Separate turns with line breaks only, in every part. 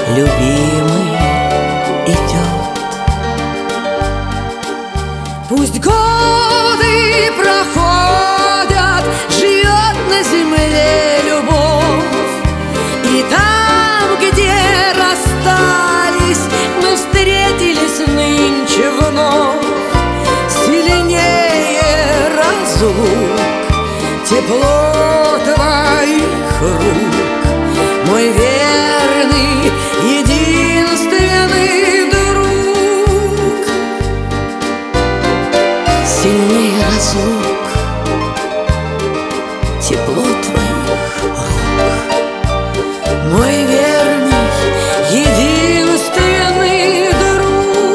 любимый идет. Пусть годы проходят, живет на земле любовь, и там, где расстались, мы встретились нынче вновь. Сильнее разлук тепло твоих рук, мой верный, единственный друг. Сильнее разлук тепло твоих рук, мой верный, единственный друг.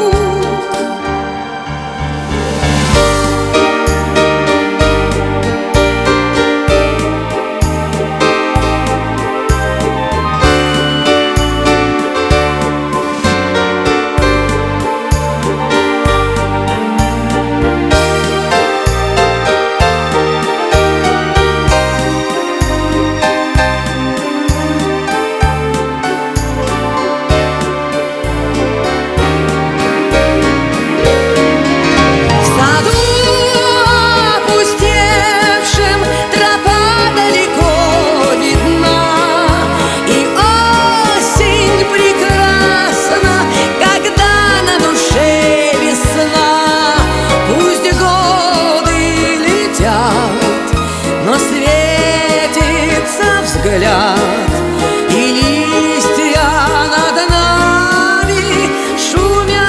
Но светится взгляд, и листья над нами шумят.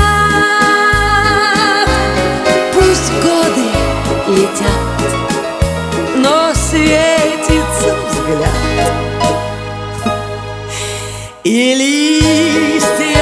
Пусть годы летят, но светится взгляд, и листья